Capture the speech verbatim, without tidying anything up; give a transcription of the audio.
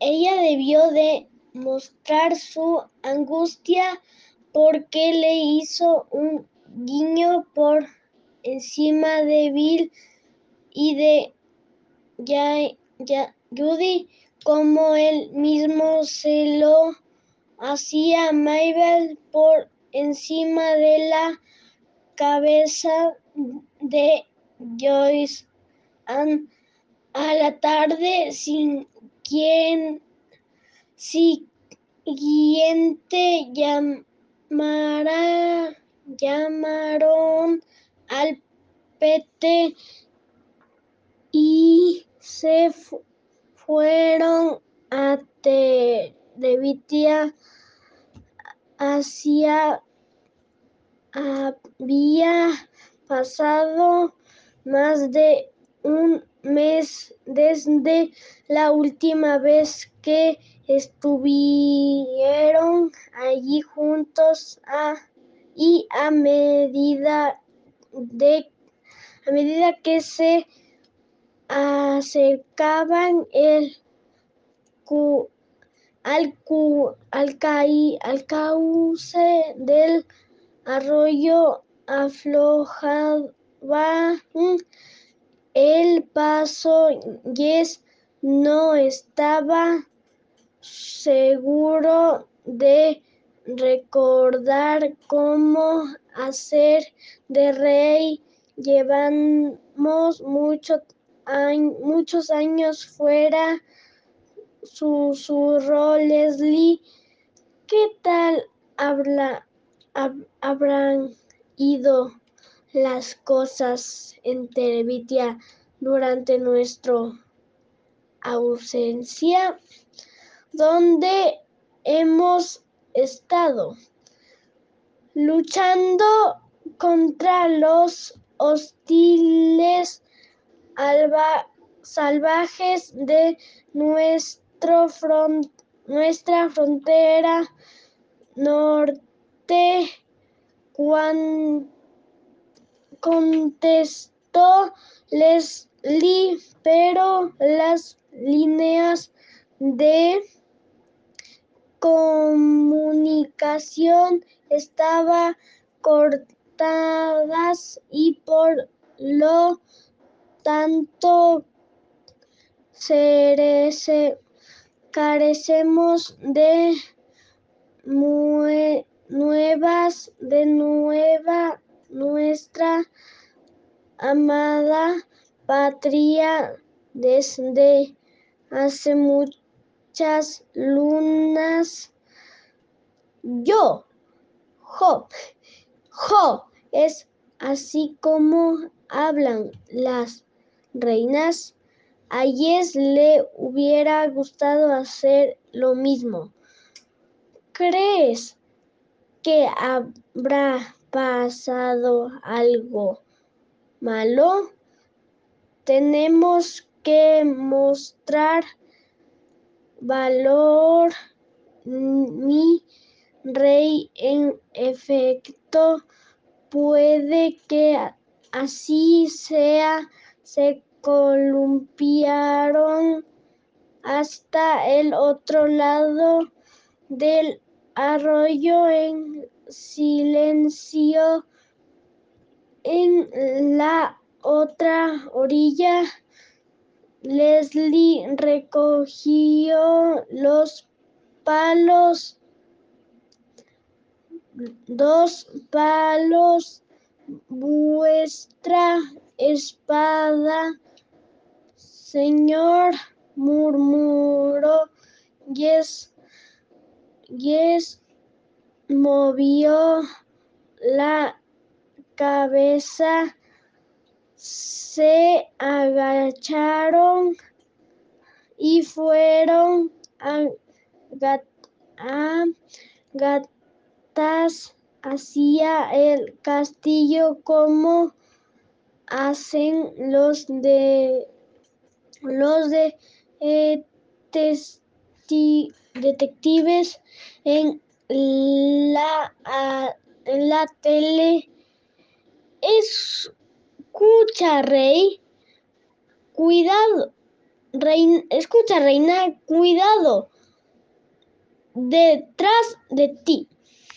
ella debió de mostrar su angustia porque le hizo un guiño por encima de Bill y de ya, ya, Judy, como él mismo se lo hacía a Mabel por encima de la cabeza de Joyce. An, a la tarde sin quien siguiente llamara, llamaron al P T y se fu fueron a Terabithia. Hacia había pasado más de un mes desde la última vez que estuvieron allí juntos a, y a medida de a medida que se acercaban el cu, al, cu, al, caí, al cauce del arroyo aflojaba el paso. Jess no estaba seguro de recordar cómo hacer de rey. Llevamos mucho, muchos años fuera, susurró Leslie. ¿Qué tal habla, hab, habrán ido las cosas en Terabithia durante nuestra ausencia? ¿Dónde hemos estado? Luchando contra los hostiles alba, salvajes de nuestro front, nuestra frontera norte, cuando contestó Leslie, pero las líneas de comunicación estaban cortadas y por lo tanto cerece, carecemos de mue, nuevas de nueva nuestra amada patria desde hace muchas lunas. Yo, Jo, Jo, es así como hablan las reinas. A Jess le hubiera gustado hacer lo mismo. ¿Crees que habrá pasado algo malo? Tenemos que mostrar valor, mi rey. En efecto, puede que así sea. Se columpiaron hasta el otro lado del arroyo en silencio. En la otra orilla, Leslie recogió los palos, dos palos, vuestra espada, señor, murmuró Jess. Jess movió la cabeza. Se agacharon y fueron a, gat, a gatas hacia el castillo como hacen los de los de eh, testi, detectives en la a, en la tele. Escucha, Rey, cuidado, Reina, escucha, reina, cuidado detrás de ti.